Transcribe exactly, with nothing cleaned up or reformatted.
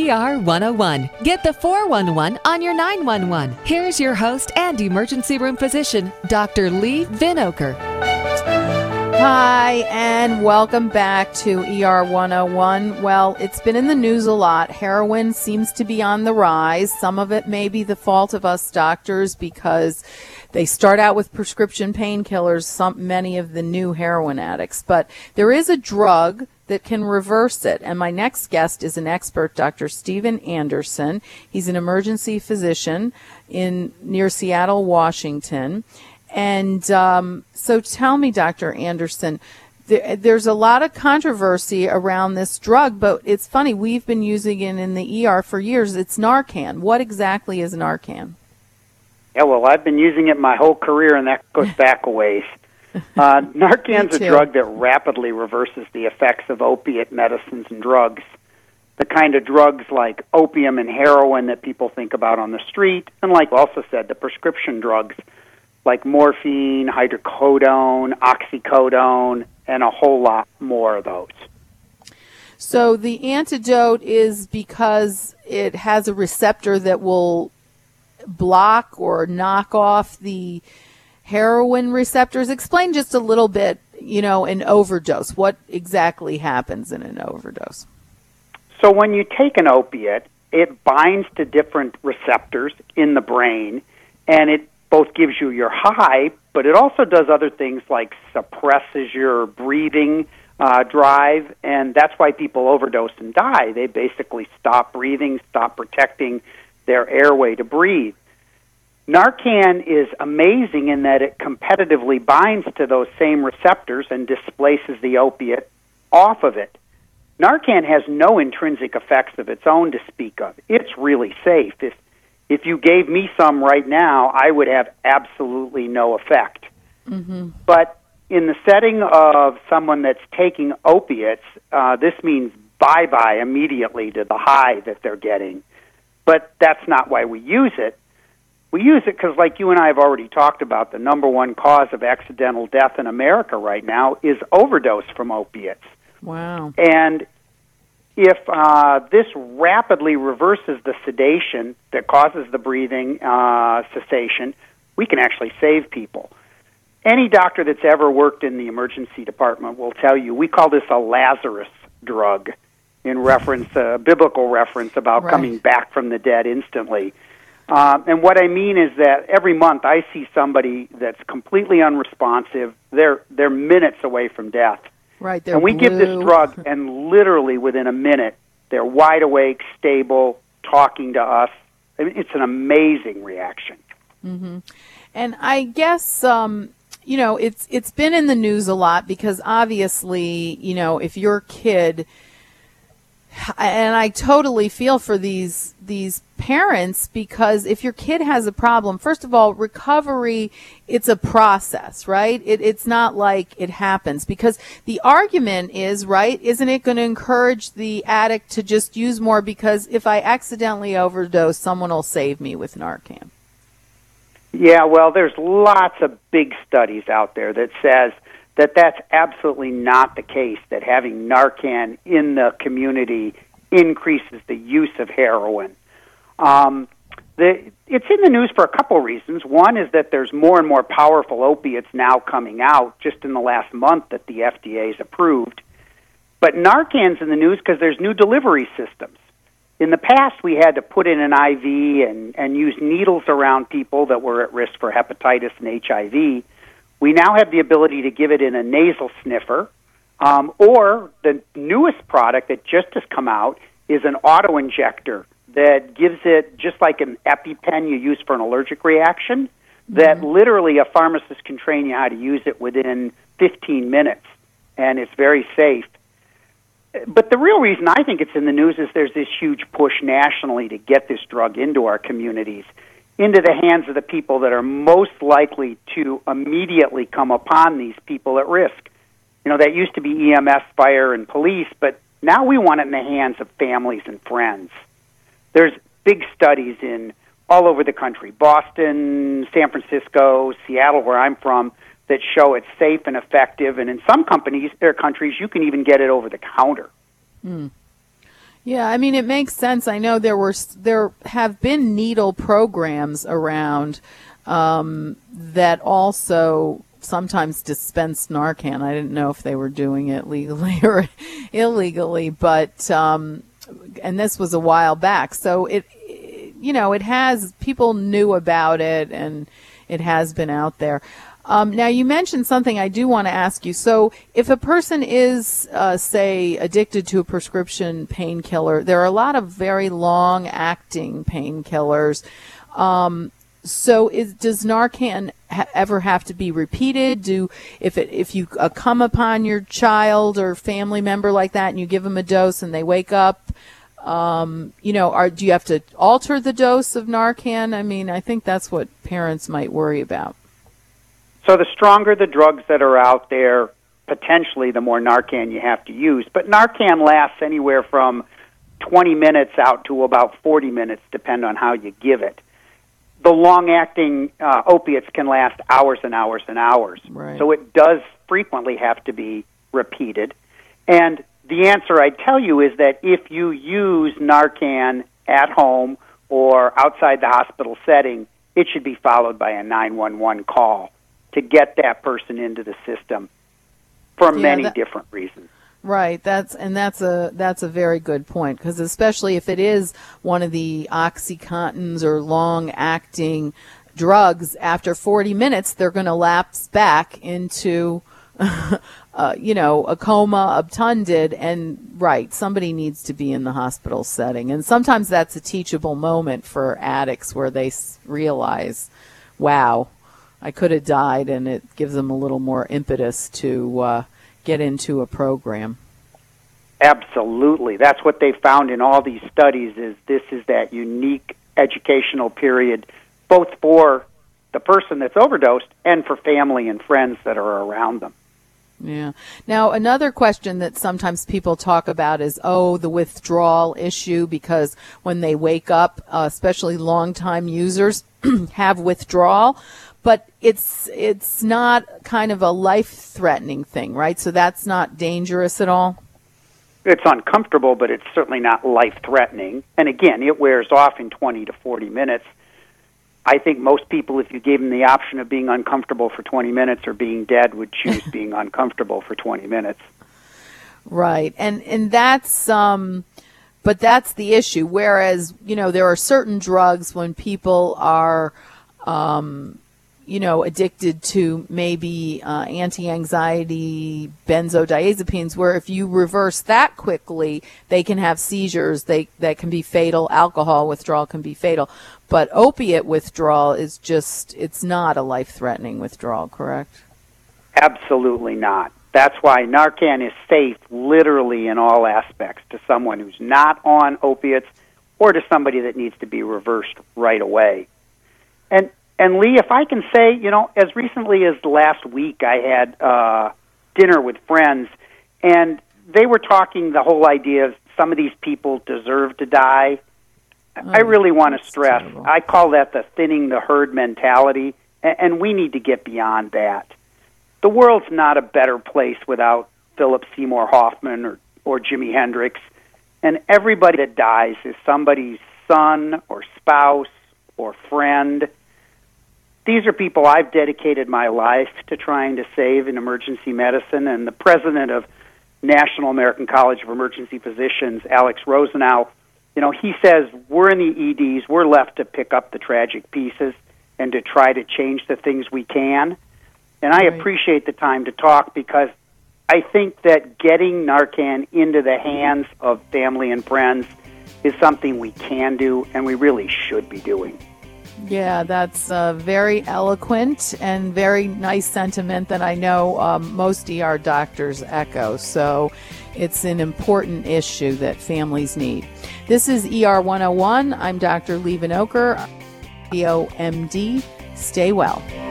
E R one oh one. Get the four one one on your nine one one. Here's your host and emergency room physician, Doctor Lee Vinokur. Hi, and welcome back to E R one oh one. Well, it's been in the news a lot. Heroin seems to be on the rise. Some of it may be the fault of us doctors because they start out with prescription painkillers, some many of the new heroin addicts. But there is a drug that can reverse it. And my next guest is an expert, Doctor Steven Anderson. He's an emergency physician in near Seattle, Washington. And um, so tell me, Doctor Anderson, there, there's a lot of controversy around this drug, but it's funny, we've been using it in the E R for years. It's Narcan. What exactly is Narcan? Yeah, well, I've been using it my whole career, and that goes back a ways. Uh, Narcan's a drug that rapidly reverses the effects of opiate medicines and drugs. The kind of drugs like opium and heroin that people think about on the street, and like I also said, the prescription drugs like morphine, hydrocodone, oxycodone, and a whole lot more of those. So the antidote is because it has a receptor that will block or knock off the heroin receptors. Explain just a little bit, you know, an overdose. What exactly happens in an overdose? So when you take an opiate, it binds to different receptors in the brain, and it both gives you your high, but it also does other things like suppresses your breathing uh, drive, and that's why people overdose and die. They basically stop breathing, stop protecting their airway to breathe. Narcan is amazing in that it competitively binds to those same receptors and displaces the opiate off of it. Narcan has no intrinsic effects of its own to speak of. It's really safe. If If you gave me some right now, I would have absolutely no effect. Mm-hmm. But in the setting of someone that's taking opiates, uh, this means bye-bye immediately to the high that they're getting. But that's not why we use it. We use it because, like you and I have already talked about, the number one cause of accidental death in America right now is overdose from opiates. Wow. And if uh, this rapidly reverses the sedation that causes the breathing uh, cessation, we can actually save people. Any doctor that's ever worked in the emergency department will tell you we call this a Lazarus drug, in reference, a biblical reference about right. coming back from the dead instantly. Uh, and what I mean is that every month I see somebody that's completely unresponsive. They're they're minutes away from death. Right, and we blue. give this drug, and literally within a minute, they're wide awake, stable, talking to us. I mean, it's an amazing reaction. Mm-hmm. And I guess, um, you know, it's it's been in the news a lot because obviously, you know, if your kid, and I totally feel for these these parents, because if your kid has a problem, first of all, recovery, it's a process, right? It, it's not like it happens, because the argument is, right, isn't it going to encourage the addict to just use more because if I accidentally overdose, someone will save me with Narcan? Yeah, well, there's lots of big studies out there that says that that's absolutely not the case, that having Narcan in the community increases the use of heroin. Um, the, it's in the news for a couple reasons. One is that there's more and more powerful opiates now coming out just in the last month that the F D A has approved. But Narcan's in the news because there's new delivery systems. In the past, we had to put in an I V and, and use needles around people that were at risk for hepatitis and H I V. We now have the ability to give it in a nasal sniffer, um, or the newest product that just has come out is an auto-injector that gives it, just like an EpiPen you use for an allergic reaction, that mm-hmm. literally a pharmacist can train you how to use it within fifteen minutes, and it's very safe. But the real reason I think it's in the news is there's this huge push nationally to get this drug into our communities, into the hands of the people that are most likely to immediately come upon these people at risk. You know, that used to be E M S, fire, and police, but now we want it in the hands of families and friends. There's big studies in all over the country, Boston, San Francisco, Seattle, where I'm from, that show it's safe and effective, and in some companies or countries, you can even get it over the counter. Mm. Yeah, I mean, it makes sense. I know there were there have been needle programs around um, that also sometimes dispensed Narcan. I didn't know if they were doing it legally or illegally, but um, and this was a while back. So it, you know, it has, people knew about it, and it has been out there. Um, now, you mentioned something I do want to ask you. So if a person is, uh, say, addicted to a prescription painkiller, there are a lot of very long-acting painkillers. Um, so is, does Narcan ha- ever have to be repeated? Do if it, if you uh, come upon your child or family member like that and you give them a dose and they wake up, um, you know, are, do you have to alter the dose of Narcan? I mean, I think that's what parents might worry about. So the stronger the drugs that are out there, potentially the more Narcan you have to use. But Narcan lasts anywhere from twenty minutes out to about forty minutes, depending on how you give it. The long-acting uh, opiates can last hours and hours and hours. Right. So it does frequently have to be repeated. And the answer I tell you is that if you use Narcan at home or outside the hospital setting, it should be followed by a nine one one call to get that person into the system for Yeah, many that, different reasons. Right. That's and that's a that's a very good point, because especially if it is one of the OxyContins or long-acting drugs, after forty minutes they're going to lapse back into uh, you know, a coma, obtunded, and right, somebody needs to be in the hospital setting. And sometimes that's a teachable moment for addicts where they realize, wow, I could have died, and it gives them a little more impetus to uh, get into a program. Absolutely. That's what they found in all these studies, is this is that unique educational period, both for the person that's overdosed and for family and friends that are around them. Yeah. Now, another question that sometimes people talk about is, oh, the withdrawal issue, because when they wake up, uh, especially long-time users have withdrawal. But it's it's not kind of a life-threatening thing, right? So that's not dangerous at all? It's uncomfortable, but it's certainly not life-threatening. And again, it wears off in twenty to forty minutes. I think most people, if you gave them the option of being uncomfortable for twenty minutes or being dead, would choose being uncomfortable for twenty minutes. Right. And and that's um but that's the issue. Whereas, you know, there are certain drugs when people are um you know, addicted to maybe uh, anti-anxiety benzodiazepines, where if you reverse that quickly, they can have seizures. They that can be fatal. Alcohol withdrawal can be fatal. But opiate withdrawal is just, it's not a life-threatening withdrawal, correct? Absolutely not. That's why Narcan is safe literally in all aspects to someone who's not on opiates or to somebody that needs to be reversed right away. And And Lee, if I can say, you know, as recently as last week, I had uh, dinner with friends, and they were talking the whole idea of some of these people deserve to die. Oh, I really want to stress, terrible. I call that the thinning the herd mentality, and, and we need to get beyond that. The world's not a better place without Philip Seymour Hoffman or, or Jimi Hendrix, and everybody that dies is somebody's son or spouse or friend. These are people I've dedicated my life to trying to save in emergency medicine, and the president of National American College of Emergency Physicians, Alex Rosenau, you know, he says we're in the E Ds, we're left to pick up the tragic pieces and to try to change the things we can. And I right. appreciate the time to talk, because I think that getting Narcan into the hands of family and friends is something we can do and we really should be doing. Yeah, that's uh, very eloquent and very nice sentiment that I know um, most E R doctors echo. So it's an important issue that families need. This is E R one oh one. I'm Doctor Lee Vanoker, D O M D. Stay well.